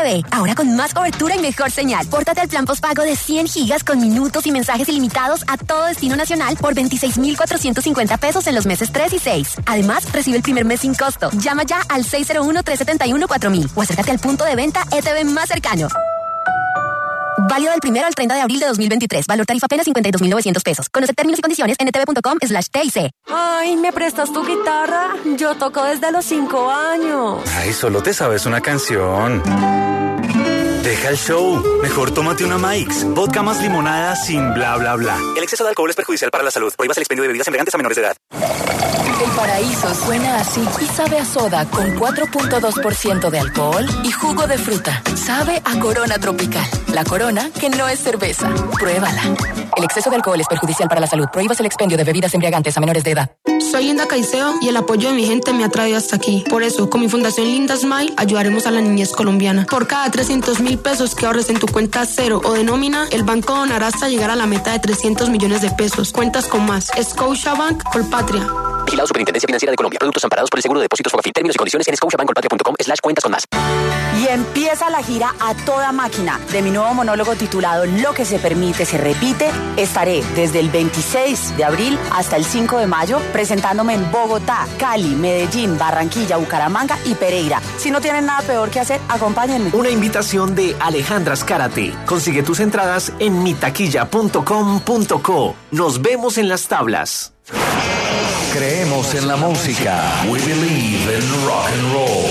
ETV. Ahora con más cobertura y mejor señal. Pórtate al plan postpago de 100 gigas con minutos y mensajes ilimitados a todo destino nacional por 26,450 pesos en los meses 3 y 6. Además, recibe el primer mes sin costo. Llama ya al 601-371-4000 o acércate al punto de venta ETV más cercano. Válido del 1 al 30 de abril de 2023. Valor tarifa apenas 52,900 pesos. Conoce términos y condiciones en etv.com/TIC. Ay, ¿me prestas tu guitarra? Yo toco desde los 5 años. Ay, solo te sabes una canción. Deja el show. Mejor tómate una Mike's. Vodka más limonada sin bla, bla, bla. El exceso de alcohol es perjudicial para la salud. Prohíbas el expendio de bebidas embriagantes a menores de edad. El paraíso suena así y sabe a soda con 4.2% de alcohol y jugo de fruta. Sabe a Corona Tropical. La Corona que no es cerveza. Pruébala. El exceso de alcohol es perjudicial para la salud. Prohíbas el expendio de bebidas embriagantes a menores de edad. Soy Linda Caicedo y el apoyo de mi gente me ha traído hasta aquí. Por eso, con mi fundación Linda Smile, ayudaremos a la niñez colombiana. Por cada 300,000 pesos que ahorres en tu cuenta cero o de nómina, el banco donará hasta llegar a la meta de 300 millones de pesos. Cuentas con más. Scotiabank, Colpatria. Vigilado Superintendencia Financiera de Colombia. Productos amparados por el Seguro de Depósitos Fogafín. Términos y condiciones en scotiabankcolpatria.com/cuentas con más. Y empieza la gira a toda máquina de mi nuevo monólogo titulado Lo que se permite se repite. Estaré desde el 26 de abril hasta el 5 de mayo presentándome en Bogotá, Cali, Medellín, Barranquilla, Bucaramanga y Pereira. Si no tienen nada peor que hacer, acompáñenme. Una invitación de Alejandra Azcárate. Consigue tus entradas en mitaquilla.com.co. Nos vemos en las tablas. Creemos en la música. We believe in rock and roll.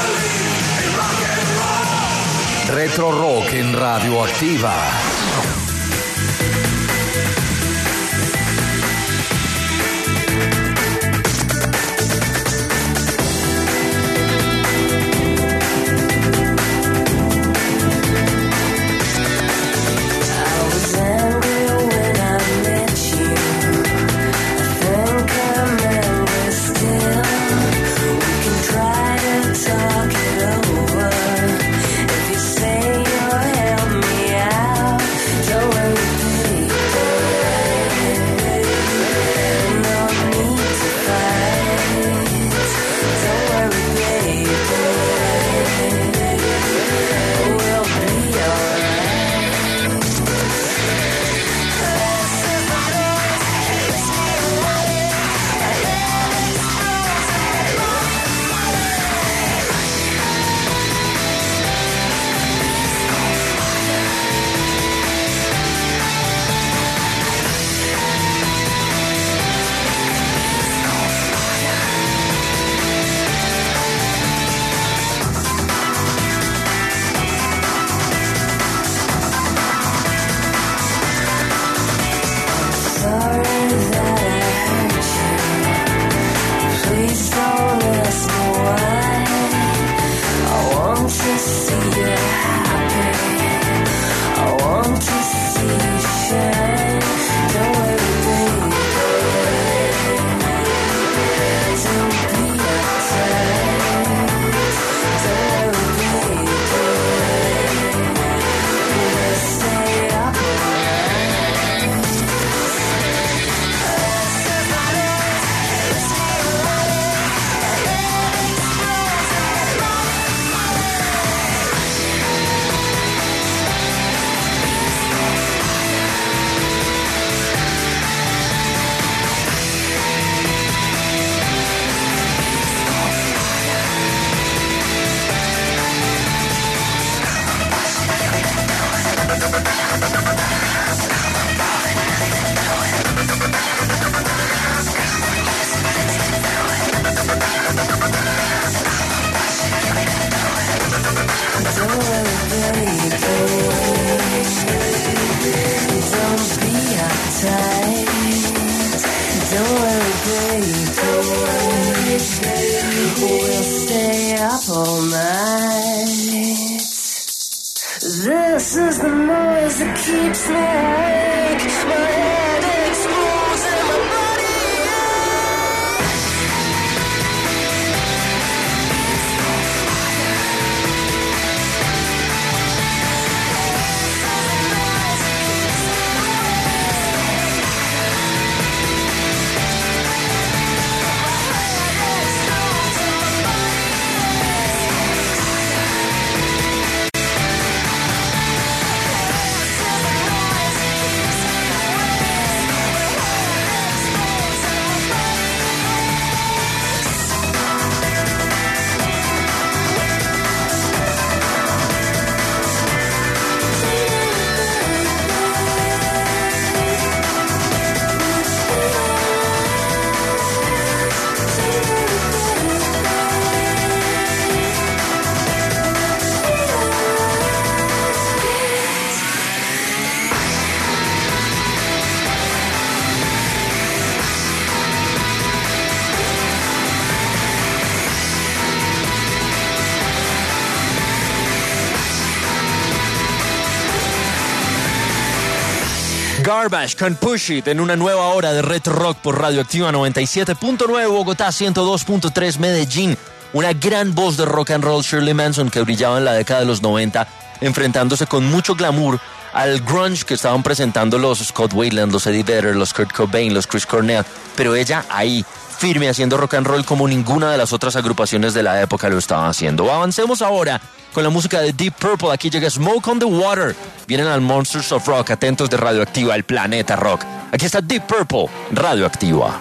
Retro Rock en Radioactiva. This is the noise that keeps me awake. My head explodes and my body Garbage con Push It en una nueva hora de Retro Rock por Radioactiva 97.9 Bogotá, 102.3 Medellín. Una gran voz de rock and roll, Shirley Manson, que brillaba en la década de los 90, enfrentándose con mucho glamour al grunge que estaban presentando los Scott Weiland, los Eddie Vedder, los Kurt Cobain, los Chris Cornell. Pero ella ahí, firme, haciendo rock and roll como ninguna de las otras agrupaciones de la época lo estaban haciendo. Avancemos ahora con la música de Deep Purple. Aquí llega Smoke on the Water. Vienen al Monsters of Rock, atentos de Radioactiva, el planeta rock. Aquí está Deep Purple, Radioactiva.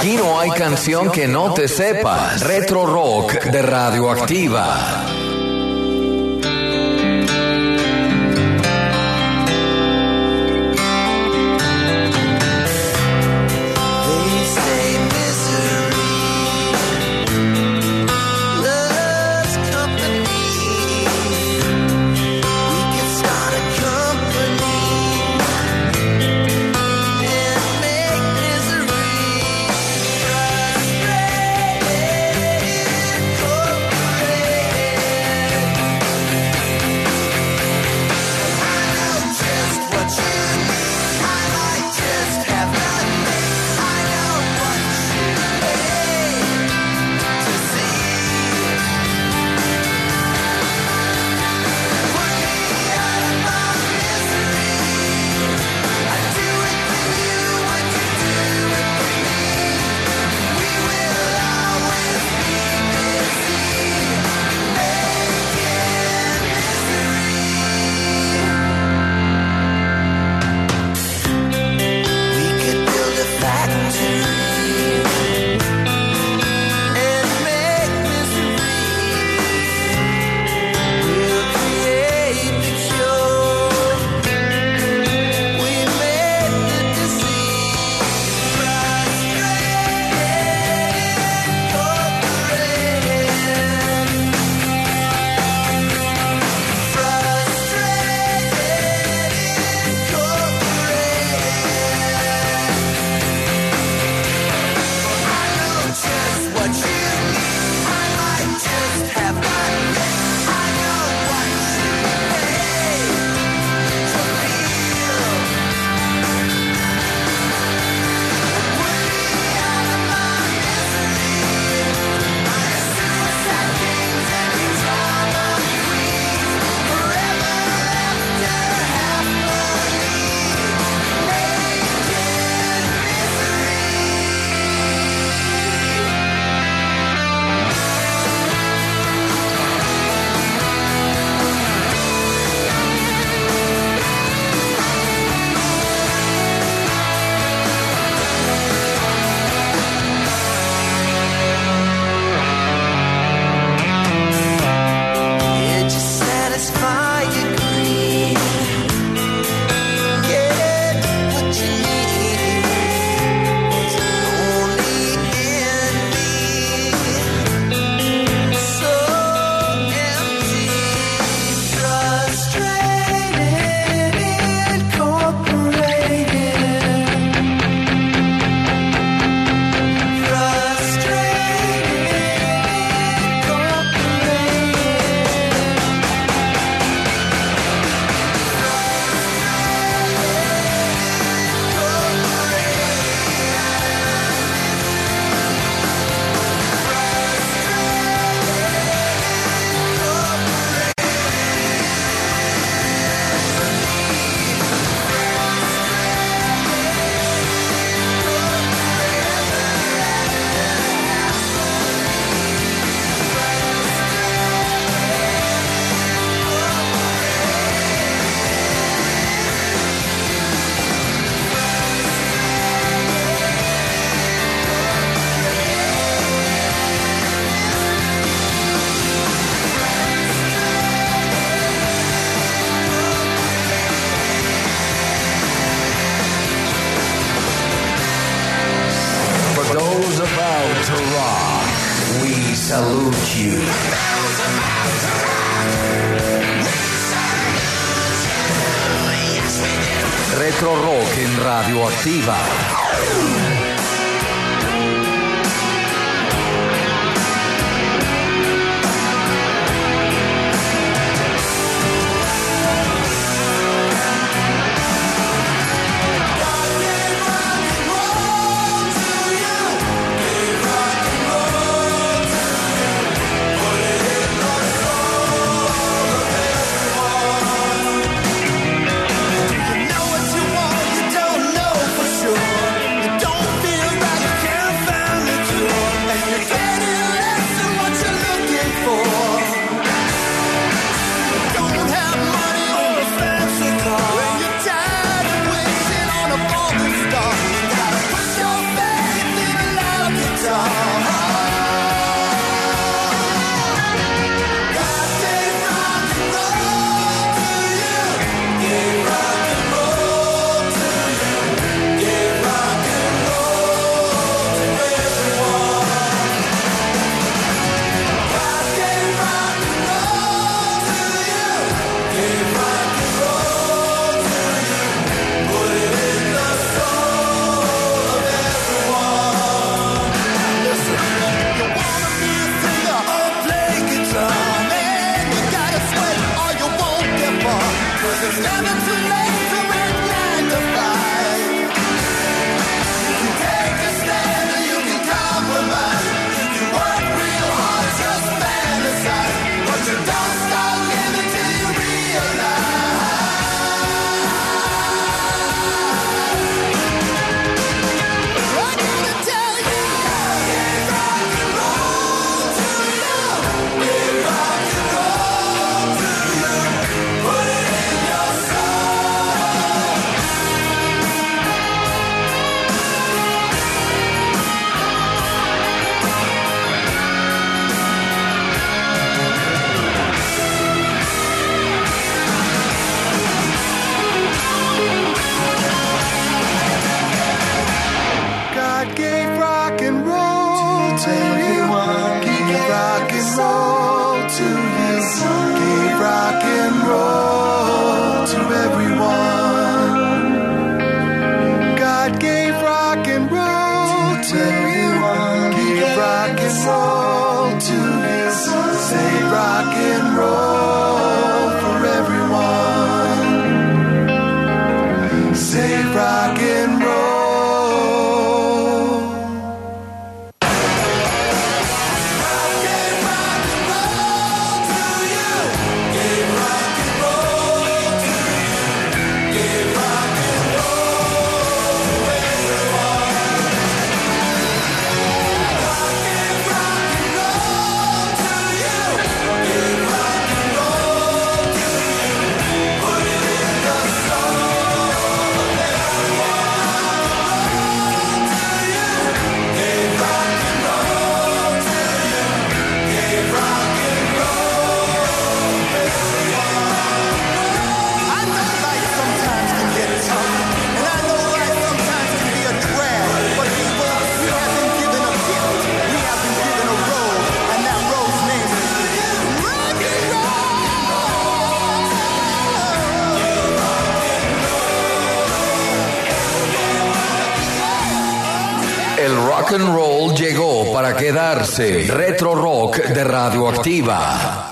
Aquí no hay canción que no te sepas. Retro Rock de Radioactiva. salute you. Retro Rock en Radioactiva. Don't rock and roll llegó para quedarse. Retro Rock de Radioactiva.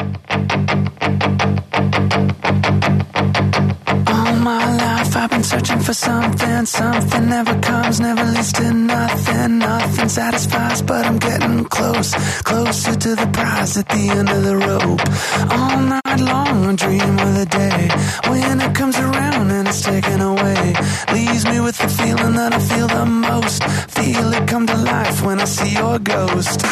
All my life I've been searching for something. Something never comes, never leads to nothing. Nothing satisfies, but I'm getting close. Closer to the prize at the end of the rope. All night long I dream of the day when it comes around and it's taken away. Leaves me with the feeling that I feel the most. Feel it come to life when I see your ghost.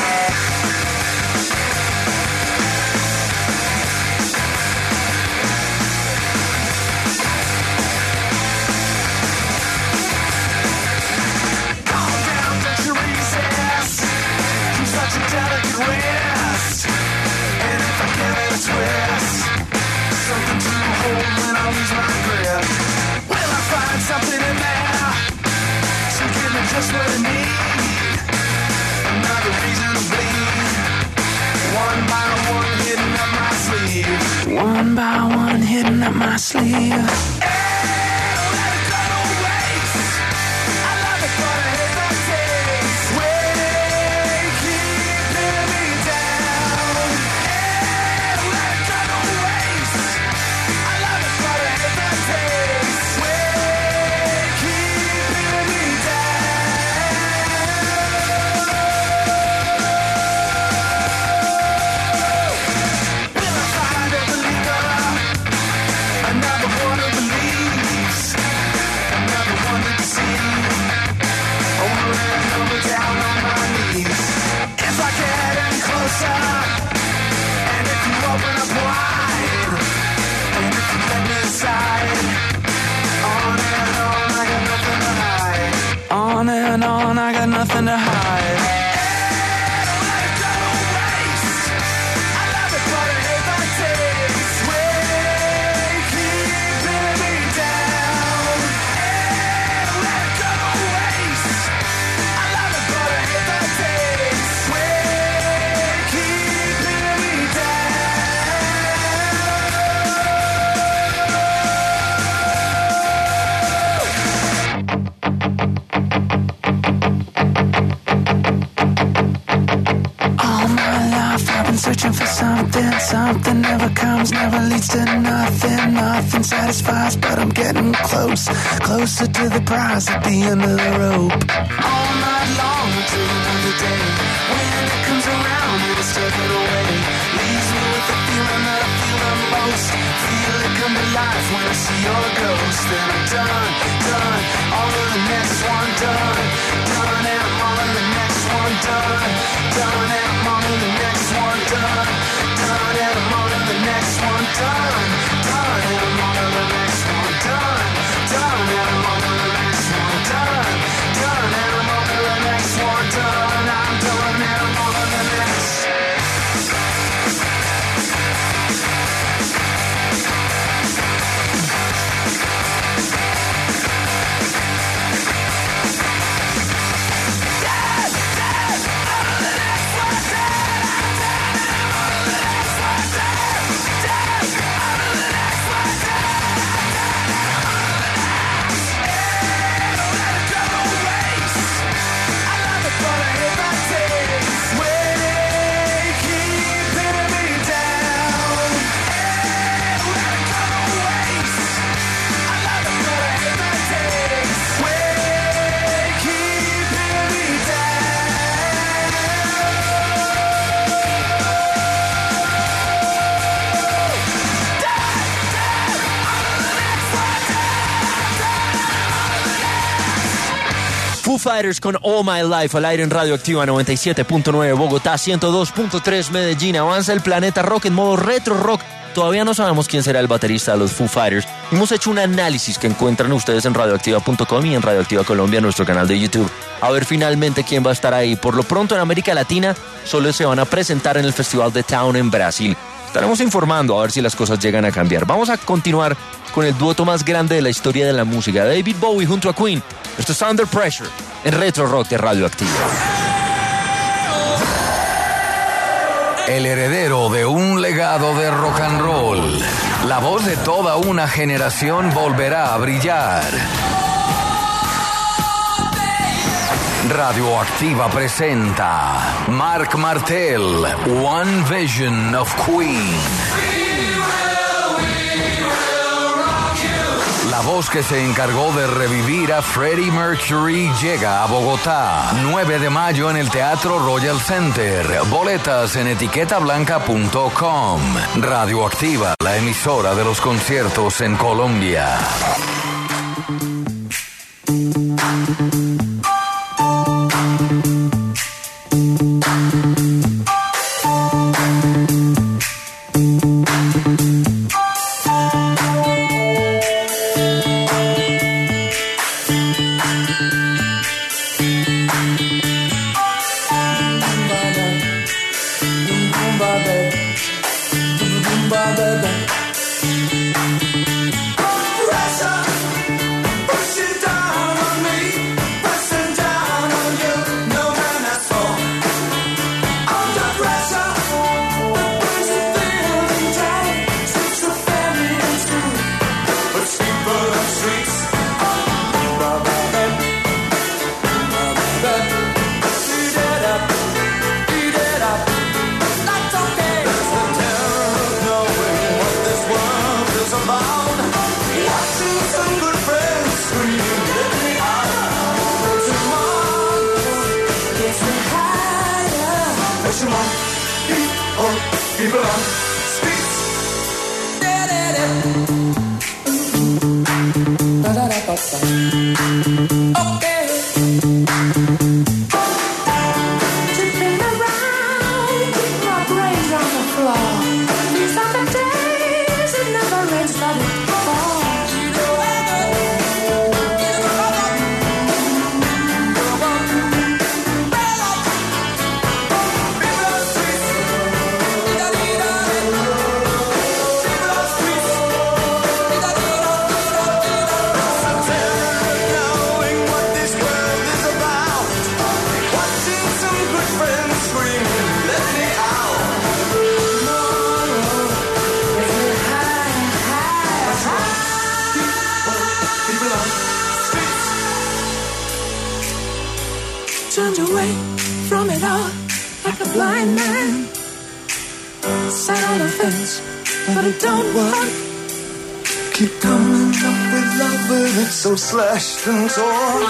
Just what I need. Another reason to bleed. One by one hidden up my sleeve. One by one hidden up my sleeve. Hey, don't let it go to waste. I love it, but I hate the taste. Way keeping me down. Hey, don't let it go to waste. I love it, but I hate the taste. Way keeping me down. And if you open up wide, and if you let me inside, on and on, I got nothing to hide. On and on, I got nothing to hide. Hey, don't let it go to waste. I love it, but I hate the taste. Way keeping me down. Hey, don't let it go to waste. I love it, but I hate the taste. Way searching for something, something never comes, never leads to nothing, nothing satisfies, but I'm getting close, closer to the prize at the end of the rope. All night long I dream of the day when it comes around and it's taken away. Leaves me with the feeling that I feel the most. Feel it come to life when I see your ghost. Then I'm done, done, all of the next one done, done and I'm on the next one done, done and I'm on the next one done, done and I'm on the next one done, done and I'm on the next one done, done and I'm on the next one done, done and I'm on the next one done, I'm done and I'm on the next. Foo Fighters con All My Life al aire en Radioactiva 97.9 Bogotá, 102.3 Medellín. Avanza el planeta rock en modo retro rock. Todavía no sabemos quién será el baterista de los Foo Fighters. Hemos hecho un análisis que encuentran ustedes en radioactiva.com y en Radioactiva Colombia, nuestro canal de YouTube. A ver finalmente quién va a estar ahí. Por lo pronto en América Latina solo se van a presentar en el Festival de Town en Brasil. Estaremos informando a ver si las cosas llegan a cambiar. Vamos a continuar con el dueto más grande de la historia de la música, David Bowie junto a Queen. Esto es Under Pressure en Retro Rock de Radioactiva. El heredero de un legado de rock and roll. La voz de toda una generación volverá a brillar. Radioactiva presenta Marc Martel, One Vision of Queen. La voz que se encargó de revivir a Freddie Mercury llega a Bogotá. 9 de mayo en el Teatro Royal Center. Boletas en etiquetablanca.com. Radioactiva, la emisora de los conciertos en Colombia. So slashed and torn.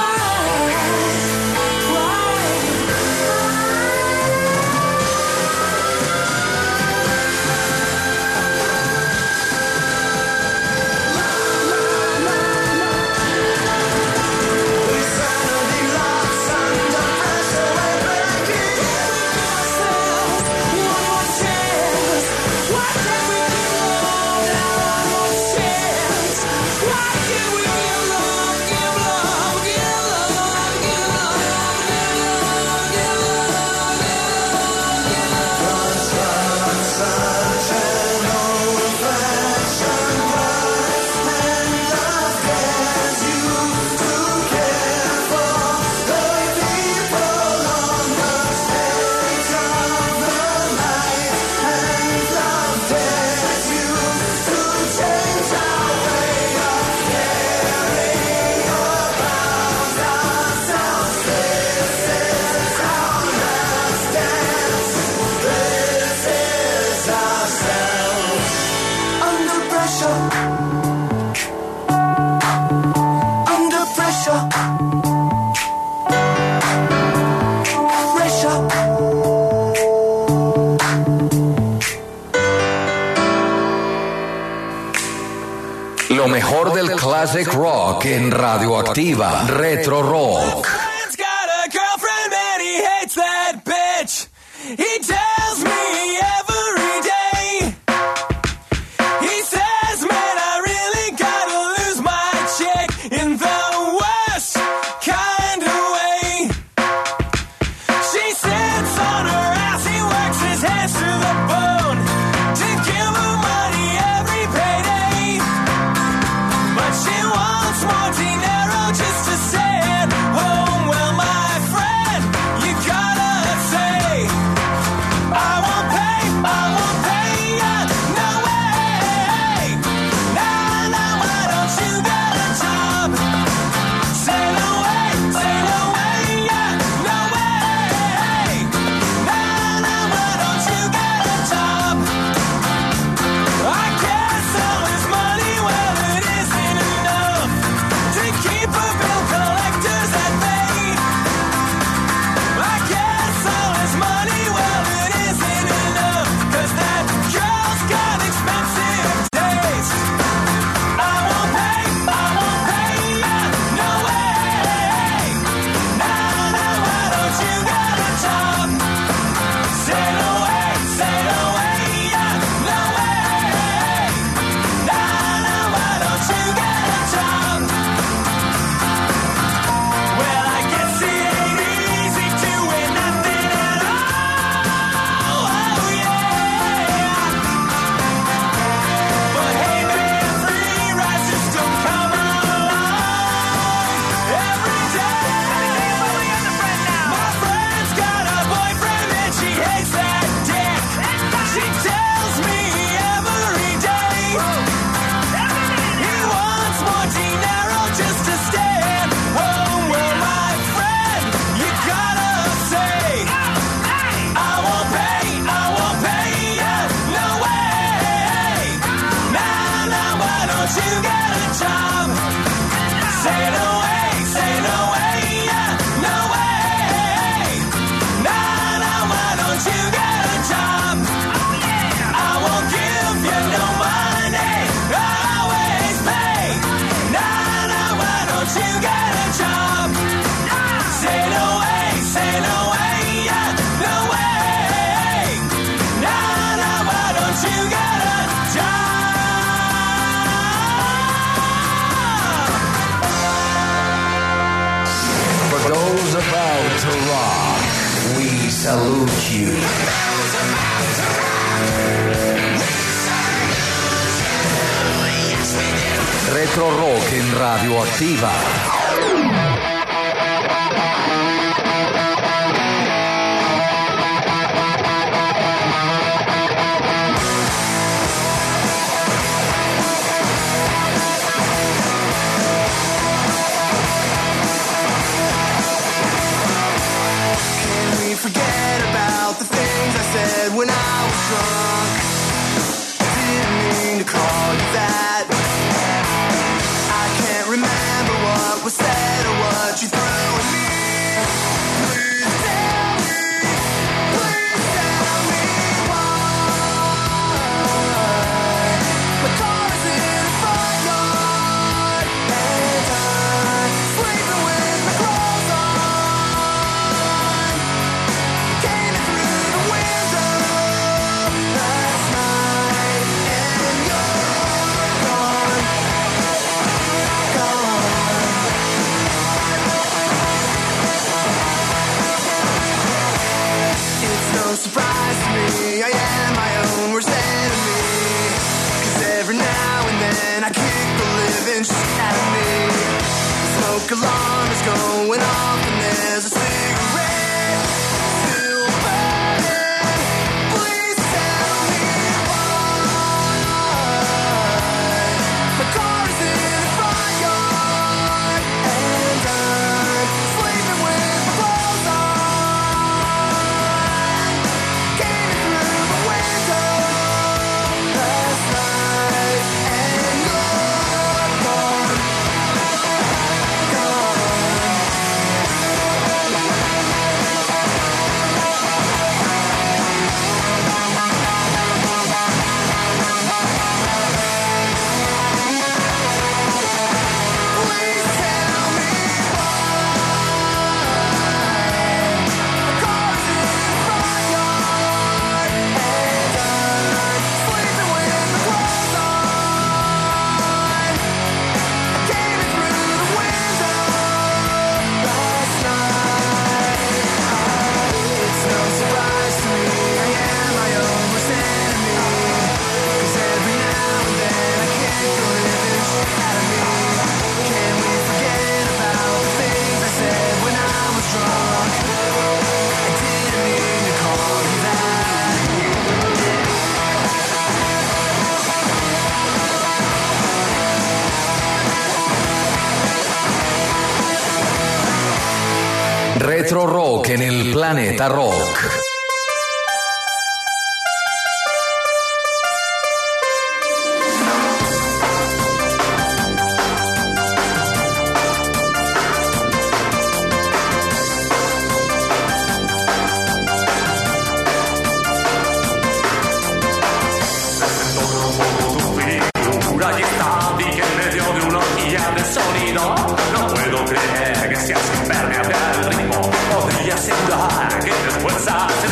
Lo mejor del classic rock en Radioactiva, Retro Rock. don't you get a job? Say no way, yeah, no way. Nah, nah, why don't you get a job? I won't give you no money, I'll always pay. Nah, nah, why don't you get a job? Say no way, yeah, no way. Nah, nah, why don't you get a job? For those about to rock, we salute you. Retro Rock en Radioactiva. Forget about the things I said when I was drunk. Didn't mean to call you that. I can't remember what was said or what you threw at me. Please tell me why. My car is in the front yard and I'm sleeping with my clothes on. Came in through the window last night and you're gone. It's no surprise to me, I am my own worst enemy. 'Cause every now and then I kick the living shit out of me. The smoke alarm is going off and there's a cigarette still burning. Please tell me why. My car is in the front yard and I'm sleeping with my clothes on. Came in through the window last night and you're gone. Please tell me why. My car's in the front yard and I'm sleeping with my clothes on. Came in through the window last night. It's no surprise to me, I am my own worst enemy. 'Cause every now and then I kick the living shit out of me. Can we forget about the things I said when I was drunk? I didn't mean to call you that. Retro Rock en el Planeta Rock. Figura y está vi en medio de una orgía de sonido. No puedo creer que seas impermeable al ritmo. Podría asegurar que después hace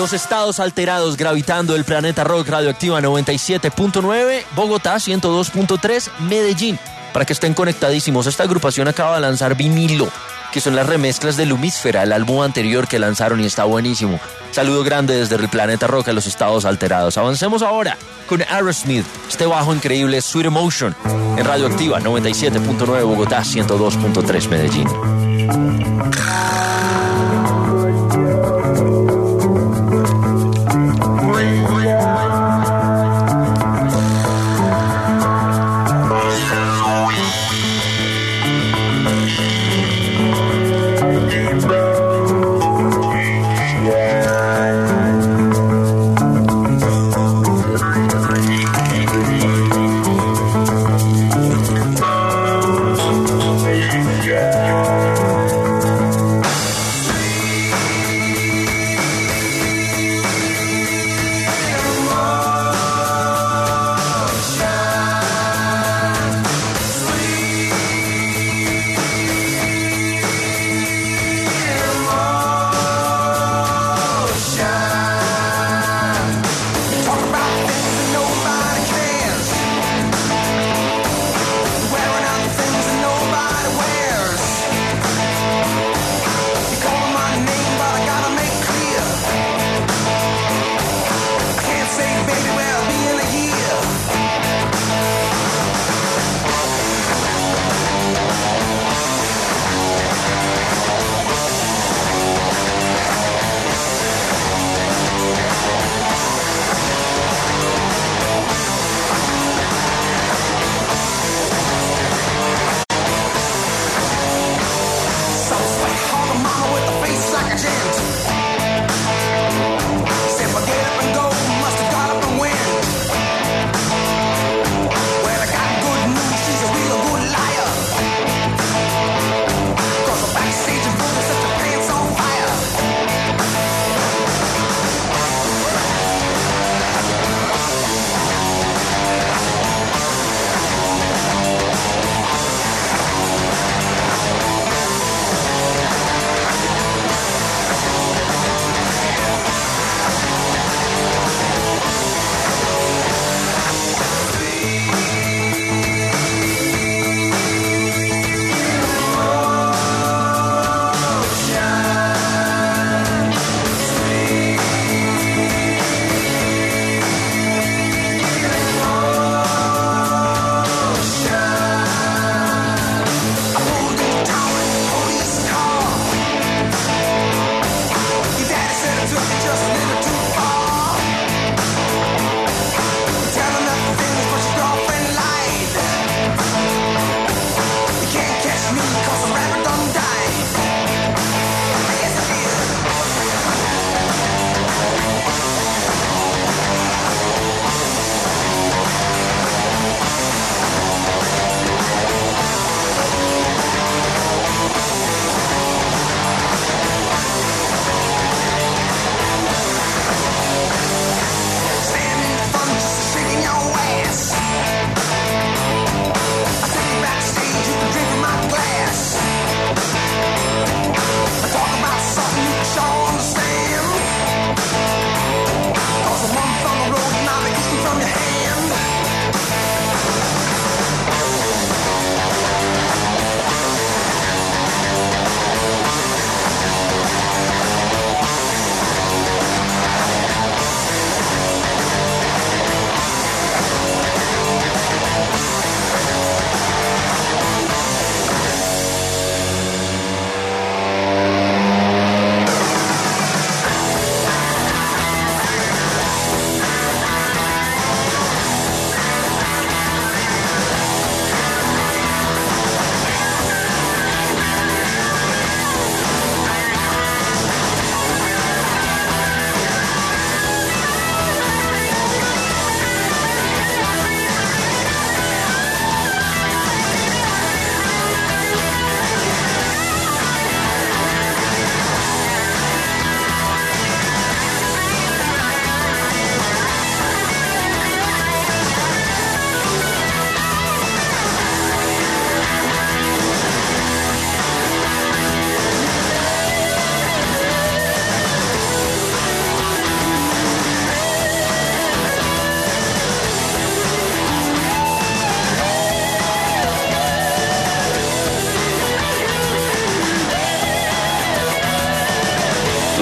Los estados alterados gravitando el planeta rock. Radioactiva 97.9, Bogotá 102.3, Medellín. Para que estén conectadísimos, esta agrupación acaba de lanzar Vinilo, que son las remezclas de Lumisfera, el álbum anterior que lanzaron y está buenísimo. Saludo grande desde el planeta rock a los estados alterados. Avancemos ahora con Aerosmith, este bajo increíble Sweet Emotion, en Radioactiva 97.9, Bogotá 102.3, Medellín.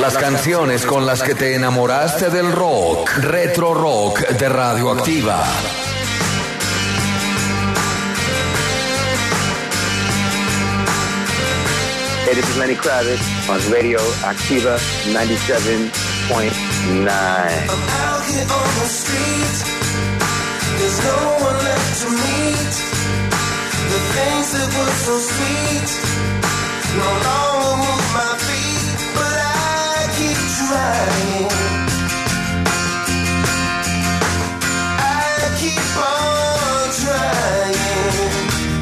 Las canciones con las que te enamoraste del rock. Retro Rock de Radioactiva. Hey, this is Lenny Kravitz on Radio Activa 97.9. I'm out here on the street. There's no one left to meet. The things that were so sweet no longer move my feet, but I keep trying. I keep on trying.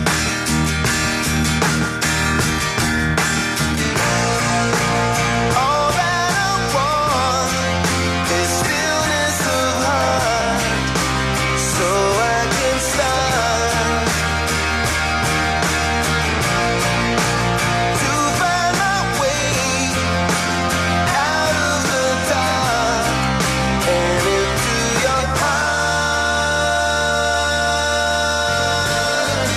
All that I want is stillness of heart, so I can start to find my way out of the dark and into your heart.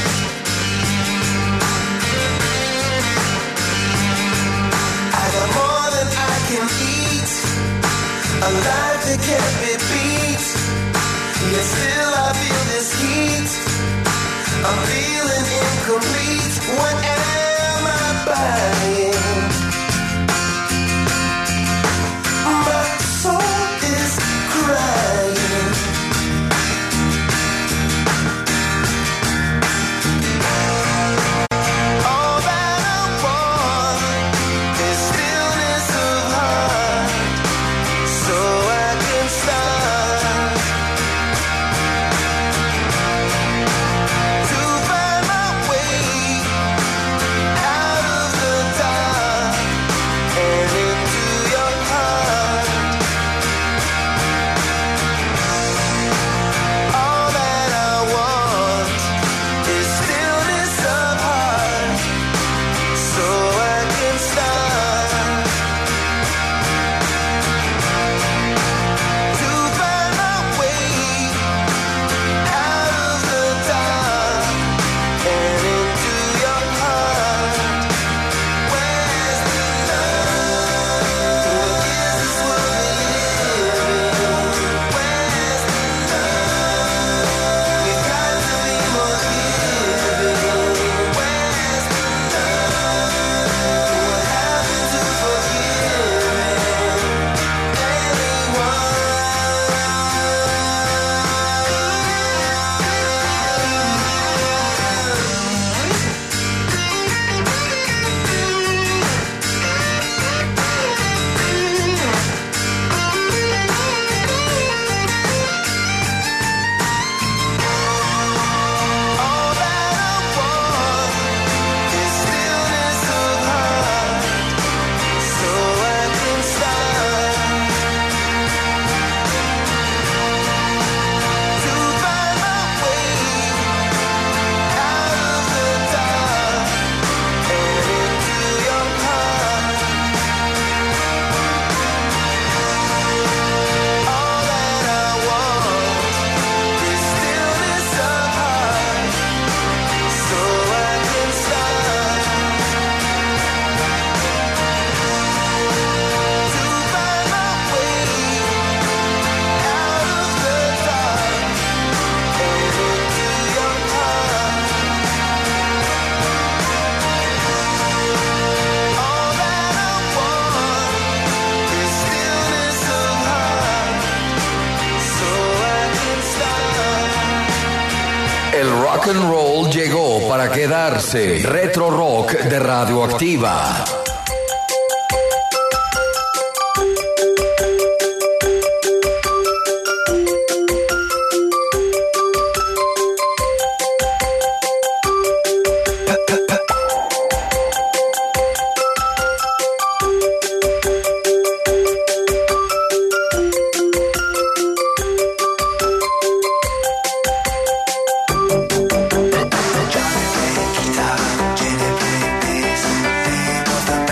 I got more than I can eat, a life that can't be beat. Yet still I feel this heat. I'm feeling incomplete. What am I buying? My soul is crying. All that I want is stillness of heart, so I can start to find my way out of the dark and into your heart. All that I want is stillness of heart, so I can start to find my way out of the dark and into your heart. Where's the love? What is this world we live in? Where's the love? We've got to be more giving. Where's the love? What happened to forgiving anyone? All that I want is stillness of heart, so I can start to find my way out of the dark and into your heart. All that I want is stillness of heart, so I can start to find my way out of the dark and into your heart. All that I want is stillness of heart, so I can start. El rock and roll llegó para quedarse. Retro Rock de Radioactiva. Johnny play guitar, Jenny play bass.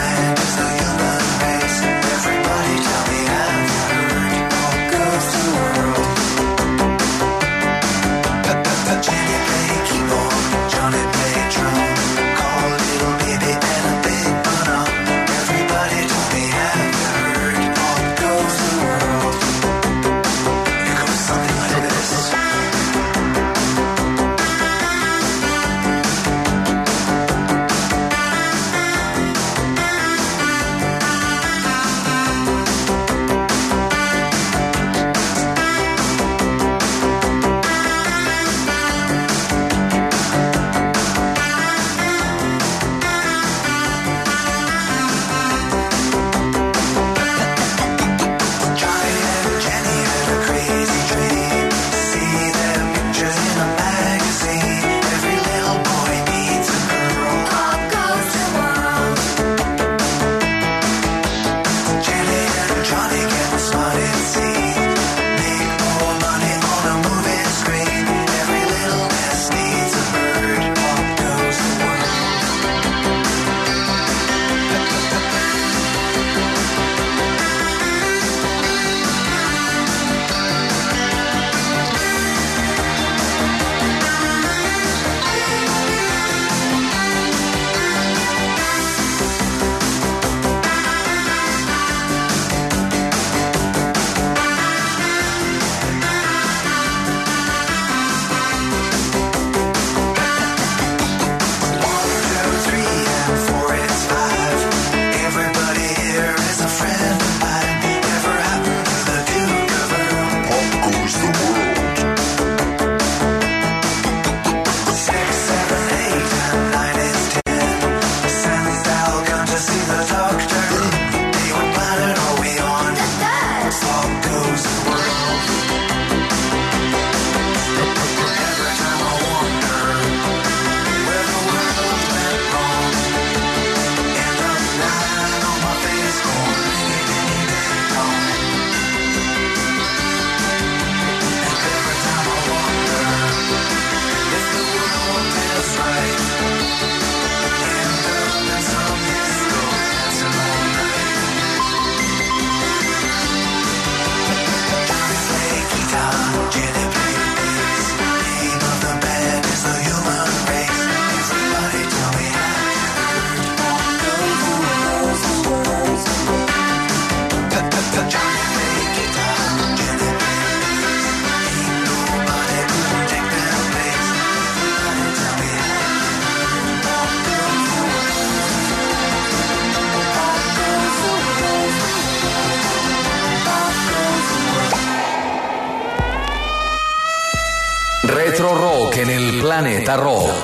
Rock en el Planeta Rock.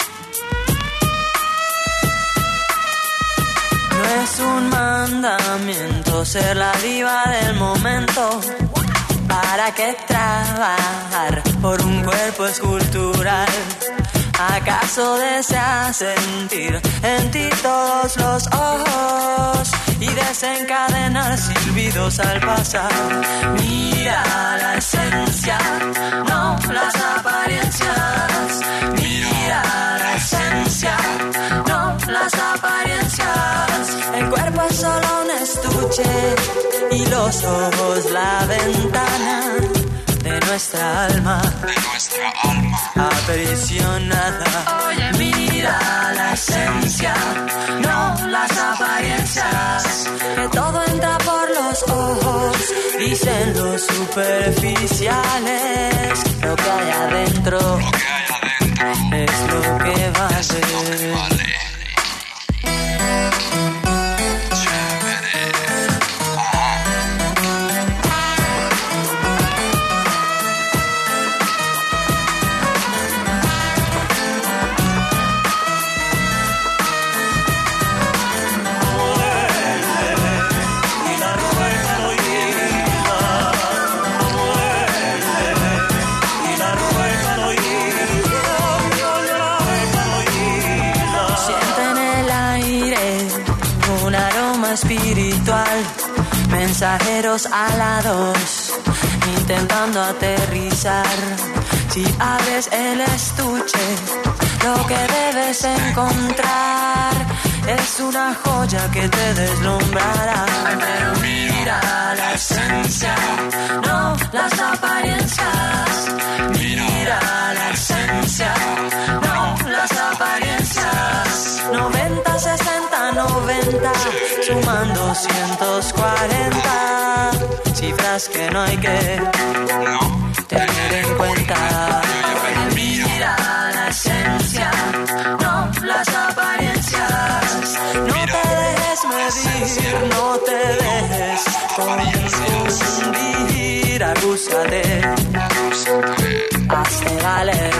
No es un mandamiento ser la diva del momento. ¿Para qué trabajar por un cuerpo escultural? ¿Acaso deseas sentir en ti todos los ojos y desencadenar silbidos al pasar? Mira la esencia, no las apariencias. Mira la esencia, no las apariencias. El cuerpo es solo un estuche y los ojos la ventana de nuestra alma, aprisionada. Oye, mira la esencia, no las apariencias. Que todo entra por los ojos, dicen los superficiales. Lo que hay adentro es lo que vale. Espiritual, mensajeros alados, intentando aterrizar. Si abres el estuche, lo que debes encontrar es una joya que te deslumbrará. Pero mira la esencia, no las apariencias. Mira la esencia, no las apariencias. 90, 60, 90, sumando 240. Cifras que no hay que tener en cuenta. Mira la esencia, no las apariencias. No te dejes medir, no te dejes confundir. Acúsate, hazte valer.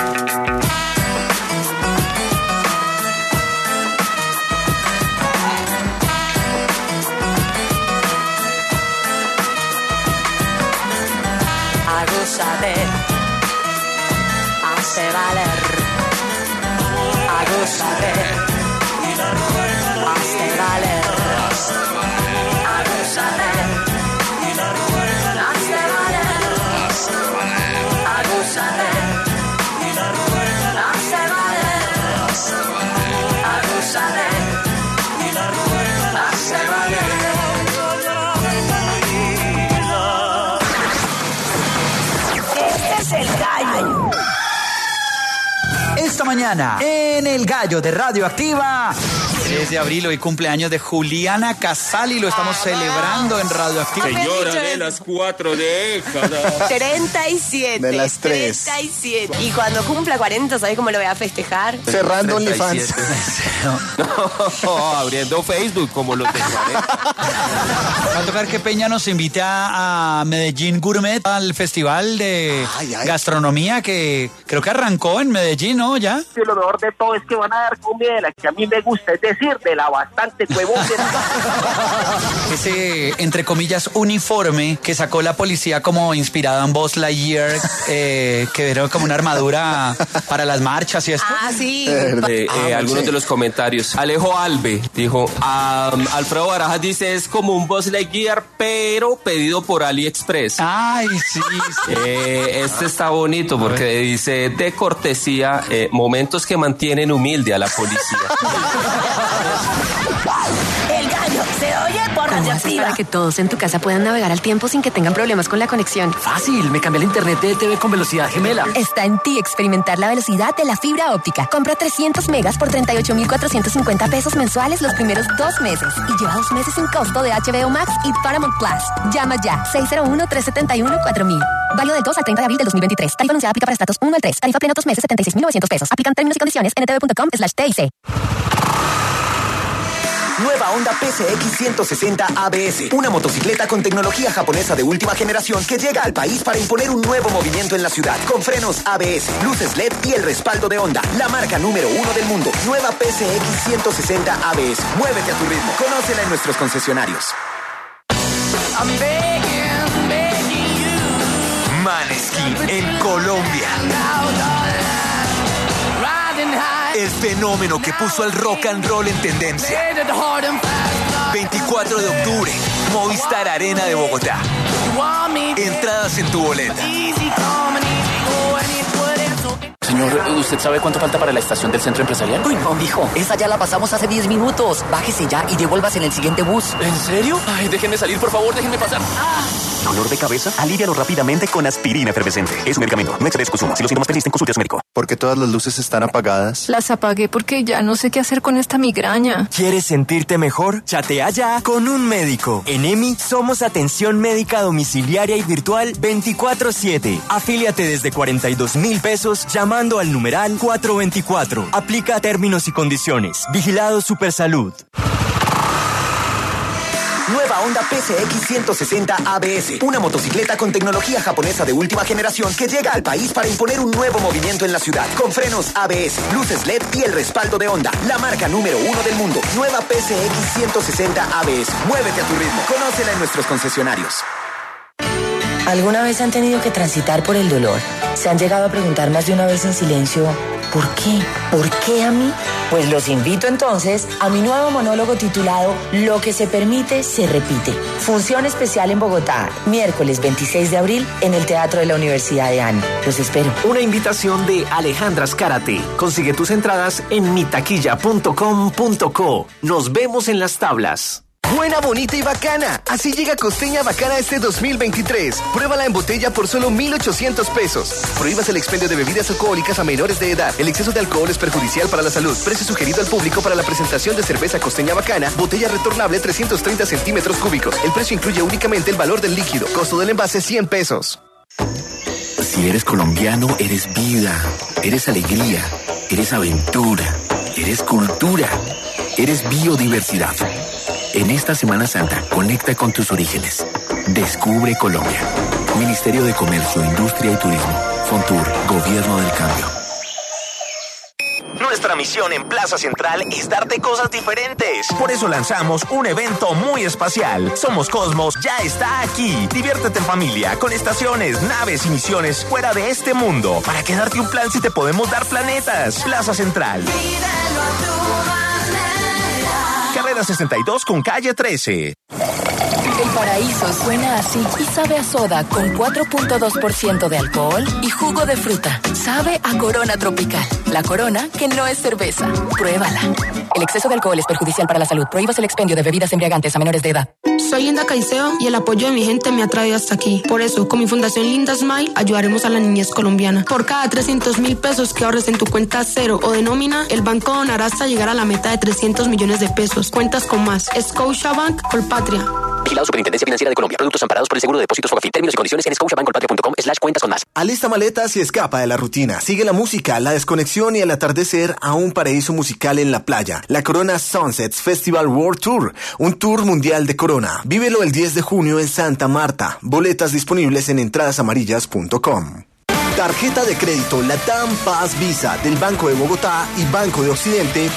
Agúzate, hazte valer. Agúzate, hazte valer. Agúzate, hazte valer. Agúzate, hazte valer. Agúzate, hazte valer. El gallo. Esta mañana, en El Gallo de Radioactiva, 3 de abril, hoy cumpleaños de Juliana Casal y lo estamos celebrando en Radioactiva. Señora de las 4 décadas. 37. De las 3. 37. Y cuando cumpla 40, ¿sabes cómo lo voy a festejar? Cerrando OnlyFans. No, abriendo Facebook como los de Juárez. Va a tocar que Peña nos invite a Medellín Gourmet, al festival de gastronomía que creo que arrancó en Medellín, ¿no? ¿Ya? Y lo mejor de todo es que van a dar comida de la que a mí me gusta, es decir, de la bastante huevón. Ese, entre comillas, uniforme que sacó la policía como inspirado en Buzz Lightyear, que era como una armadura para las marchas y esto. Ah, sí. Algunos de los comentarios. Alejo Alve dijo, Alfredo Barajas dice, es como un Buzz Lightyear, pero pedido por AliExpress. Ay, sí. Este está bonito porque dice, de cortesía, momentos que mantienen humilde a la policía. El Gallo se oye por Radioactiva. Para que todos en tu casa puedan navegar al tiempo sin que tengan problemas con la conexión. Fácil, me cambié el internet de TV con velocidad gemela. Está en ti experimentar la velocidad de la fibra óptica. Compra 300 megas por 38,450 pesos mensuales los primeros 2 meses. Y lleva 2 meses sin costo de HBO Max y Paramount Plus. Llama ya, 601-371-4000. Válido del 2 al 30 de abril del 2023. Tarifa anunciada aplica para estratos 1 al 3. Tarifa plena 2 meses, 76,900 pesos. Aplican términos y condiciones en ntv.com/TIC. Nueva Honda PCX 160 ABS. Una motocicleta con tecnología japonesa de última generación que llega al país para imponer un nuevo movimiento en la ciudad. Con frenos ABS, luces LED y el respaldo de Honda. La marca número 1 del mundo. Nueva PCX 160 ABS. Muévete a tu ritmo. Conócela en nuestros concesionarios. Maneskin en Colombia. El fenómeno que puso al rock and roll en tendencia. 24 de octubre, Movistar Arena de Bogotá. Entradas en tu boleta. Señor, ¿usted sabe cuánto falta para la estación del centro empresarial? Uy, no, mijo. Esa ya la pasamos hace 10 minutos. Bájese ya y devuélvase en el siguiente bus. ¿En serio? Ay, déjenme salir, por favor, déjenme pasar. ¿Dolor de cabeza? Alívialo rápidamente con aspirina efervescente. Es un medicamento. No excedes consumo. Si los síntomas persisten, consulte a su médico. ¿Por qué todas las luces están apagadas? Las apagué porque ya no sé qué hacer con esta migraña. ¿Quieres sentirte mejor? Chatea ya con un médico. En EMI somos atención médica domiciliaria y virtual 24/7. Afíliate desde 42,000 pesos llamando al numeral 424. Aplica términos y condiciones. Vigilado Supersalud. Nueva Honda PCX 160 ABS. Una motocicleta con tecnología japonesa de última generación que llega al país para imponer un nuevo movimiento en la ciudad. Con frenos ABS, luces LED y el respaldo de Honda. La marca número 1 del mundo. Nueva PCX 160 ABS. Muévete a tu ritmo. Conócela en nuestros concesionarios. ¿Alguna vez han tenido que transitar por el dolor? ¿Se han llegado a preguntar más de una vez en silencio, ¿por qué? ¿Por qué a mí? Pues los invito entonces a mi nuevo monólogo titulado Lo que se permite, se repite. Función especial en Bogotá, miércoles 26 de abril en el Teatro de la Universidad de ANI. Los espero. Una invitación de Alejandra Azcárate. Consigue tus entradas en mitaquilla.com.co. Nos vemos en las tablas. Buena, bonita y bacana. Así llega Costeña Bacana este 2023. Pruébala en botella por solo 1,800 pesos. Prohíbas el expendio de bebidas alcohólicas a menores de edad. El exceso de alcohol es perjudicial para la salud. Precio sugerido al público para la presentación de cerveza Costeña Bacana. Botella retornable 330 centímetros cúbicos. El precio incluye únicamente el valor del líquido. Costo del envase 100 pesos. Si eres colombiano, eres vida. Eres alegría. Eres aventura. Eres cultura. Eres biodiversidad. En esta Semana Santa, conecta con tus orígenes. Descubre Colombia. Ministerio de Comercio, Industria y Turismo. Fontur, Gobierno del Cambio. Nuestra misión en Plaza Central es darte cosas diferentes. Por eso lanzamos un evento muy espacial. Somos Cosmos, ya está aquí. Diviértete en familia, con estaciones, naves y misiones fuera de este mundo. ¿Para qué darte un plan si te podemos dar planetas? Plaza Central. Carrera 62 con calle 13. El paraíso suena así y sabe a soda con 4.2% de alcohol y jugo de fruta. Sabe a Corona Tropical. La Corona que no es cerveza. Pruébala. El exceso de alcohol es perjudicial para la salud. Prohíbas el expendio de bebidas embriagantes a menores de edad. Soy Linda Caicedo y el apoyo de mi gente me ha traído hasta aquí. Por eso, con mi fundación Linda Smile, ayudaremos a la niñez colombiana. Por cada 300,000 pesos que ahorres en tu cuenta cero o de nómina, el banco donará hasta llegar a la meta de 300 millones de pesos. Cuentas con más. Scotiabank, Colpatria. Vigilado Superintendencia Financiera de Colombia. Productos amparados por el Seguro de Depósitos Fogafín. Términos y condiciones en scotiabankcolpatria.com/cuentas con más. Alista maletas y escapa de la rutina. Sigue la música, la desconexión y el atardecer a un paraíso musical en la playa. La Corona Sunsets Festival World Tour. Un tour mundial de Corona. Vívelo el 10 de junio en Santa Marta. Boletas disponibles en entradasamarillas.com. Tarjeta de crédito Latam Paz Visa del Banco de Bogotá y Banco de Occidente